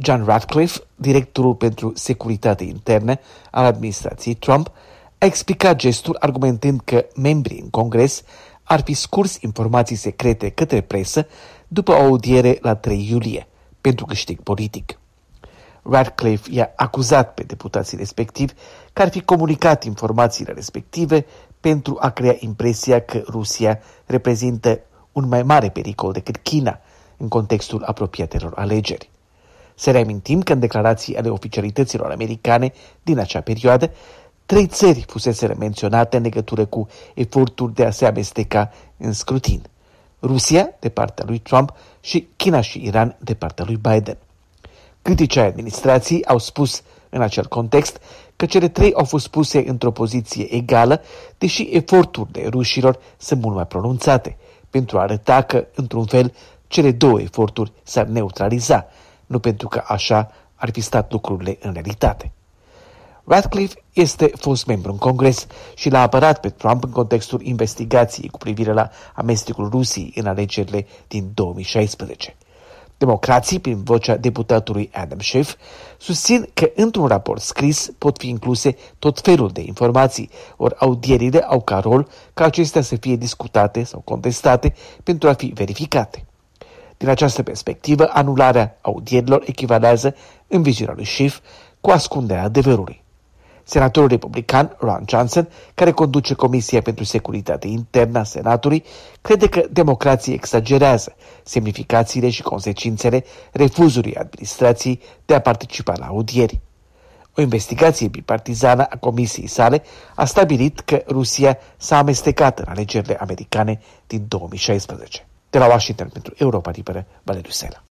John Ratcliffe, directorul pentru securitate internă al administrației Trump, a explicat gestul argumentând că membrii în Congres ar fi scurs informații secrete către presă după o audiere la 3 iulie, pentru câștig politic. Ratcliffe i-a acuzat pe deputații respectivi că ar fi comunicat informațiile respective pentru a crea impresia că Rusia reprezintă un mai mare pericol decât China în contextul apropiatelor alegeri. Să reamintim că în declarații ale oficialităților americane din acea perioadă, 3 țări fuseseră menționate în legătură cu eforturi de a se amesteca în scrutin: Rusia de partea lui Trump și China și Iran de partea lui Biden. Criticii ai administrației au spus în acel context că cele 3 au fost puse într-o poziție egală, deși eforturile rușilor sunt mult mai pronunțate, pentru a arăta că, într-un fel, cele 2 eforturi s-ar neutraliza, nu pentru că așa ar fi stat lucrurile în realitate. Ratcliffe este fost membru în Congres și l-a apărat pe Trump în contextul investigației cu privire la amestecul Rusiei în alegerile din 2016. Democrații, prin vocea deputatului Adam Schiff, susțin că într-un raport scris pot fi incluse tot felul de informații, ori audierile au ca rol ca acestea să fie discutate sau contestate pentru a fi verificate. Din această perspectivă, anularea audierilor echivalează, în viziunea lui Schiff, cu ascunderea adevărului. Senatorul republican Ron Johnson, care conduce Comisia pentru Securitate Internă a Senatului, crede că democrații exagerează semnificațiile și consecințele refuzului administrației de a participa la audieri. O investigație bipartizană a comisiei sale a stabilit că Rusia s-a amestecat în alegerile americane din 2016. De la Washington pentru Europa Liberă, Valeriu Sela.